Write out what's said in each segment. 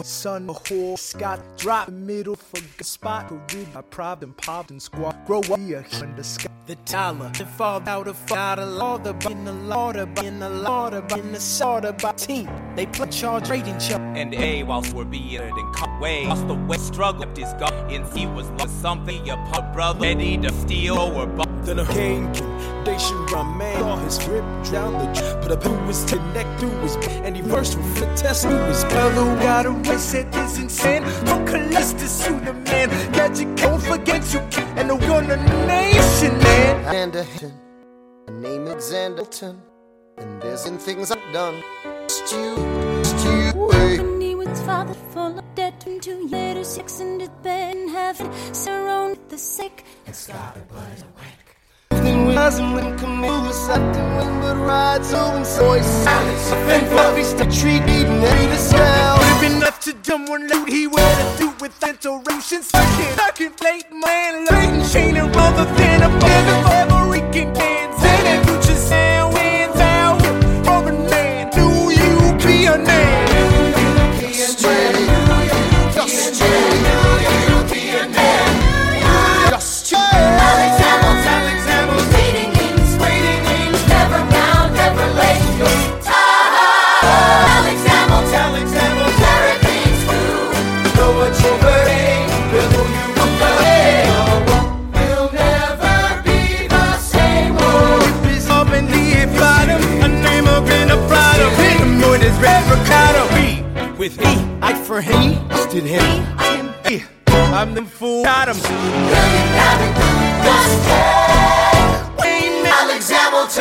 son of whore. Scott drop middle for the spot. I propped and popped and squat. Grow up here in the sky. The dollar, the fall out of law, the in the lauder, in the lauder, in the sorter by team. They play charge rating chart. And whilst we're being in cut way, lost the way, struggle his gun. In he was lost something, your pub brother, ready to steal or buck. Then a king, they should run man. Saw his rip down the put up who was to neck through his and he versed with the test through his fellow got away, said this insane. From Callistus to the man, got you can't forget you and the one of the nation, man. And a name is Anderton, and there's in things I've done. Stew away. When he was father full of debt, and 2 years, 6 in his bed in heaven, surrounded with the sick. And Scott was awake. Then we wasn't when Camille something when but rides on so silence. And Bobby's the treat eating any the smell. Living up to them one loot he would have do with interruptions. Second late man, late chain and rather than a band of American bands. And you just sound wins out for a man. Do you be a man? With me, I for him, stood him. I'm the fool. Got him. Alex Hamilton.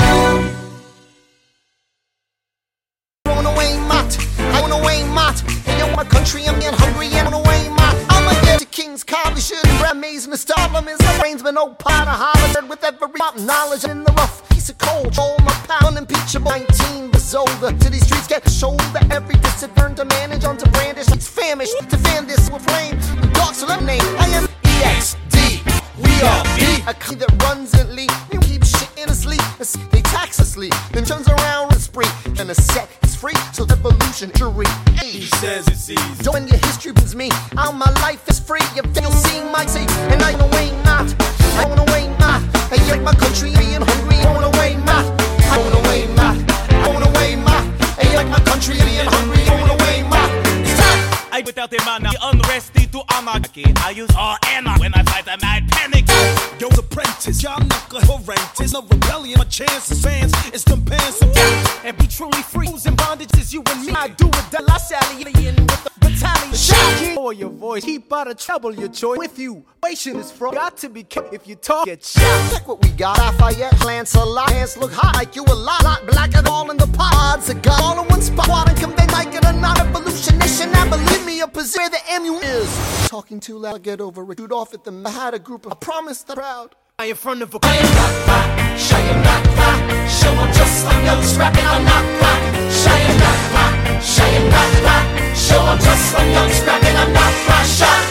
I wanna weigh Mott. Hey, yo, my country, I'm getting hungry and I wanna weigh Mott. I'ma get to King's College, shouldn't grab maze, Mr. Stardom is my brains, but no pot of hollered with every mountain knowledge in the rough. Piece of coal, hold my pound, unimpeachable. 19 was older. To these streets get shoulder. Every disadvantage to manage on to brandish. It's famished to fan this with flame. Dark so let name. I am EXD. We are B. A key that runs and lead. We keep shit in a sleep. They tax us sleep. Then turns around with spree. And a set is free. So evolution jury. He says it's easy. When your history brings me, all my life is free. You'll see my take. And I wanna weigh not. I wanna weigh not. I like my country being hungry. I wanna weigh not. I wanna weigh not. I wanna weigh not. I like my country being hungry. I wanna weigh not. I without their mana, unresty to anarchy. I use all ammo when I fight a mad panic. Yo's apprentice, y'all knuckle horrendous. No rebellion, my chance is fans. It's them pants of And be truly free. Who's in bondage is you and me. I do it, the last alien with the battalion. Shout for your voice, keep out of trouble, your choice. With you, wation is from. Got to be kept if you talk, get shot. Check what we got. Lafayette, plants a lot. Hands look hot like you a lot. Black and all in the pot. Odds are gone. All in one spot. Quad and convey like it or not. Evolution nation. Now believe me, a position where the MU is. Talking too loud, get over it. Shoot off at them. I had a group of. I promised the crowd. I in front of a. I am not fly. Show you not fly. Show I'm just like young scrapping. I'm not fly. Show you not fly. Show you not fly. Show I'm just like young scrapping. I'm not fly. Shot.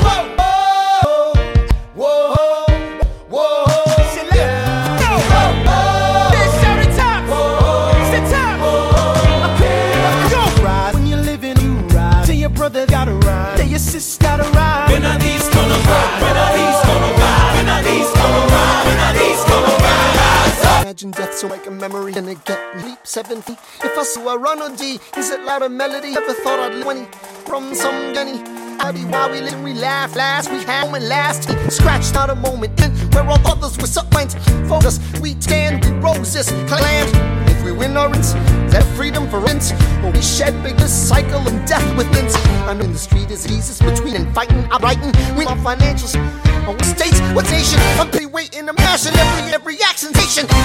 Brother gotta ride, your sis gotta ride. When are these gonna ride? When are these gonna ride? When are these gonna ride? When are these gonna ride? Imagine death so like a memory and it get leap 7 feet. If I saw a run on D, is it loud a melody? Never thought I'd 20 from some gunny. Howdy, while we live, we laugh. Last we had and last scratched not a moment in where all others were so went. Focus, we stand, we roses, clams. If we win our rinse, that freedom for rinse. Or we shed biggest cycle of death with rinse. I'm in the street is Jesus between and fighting. I'm writing, we are financials. States, what nation? I'm pretty waiting, I'm mashing every action nation.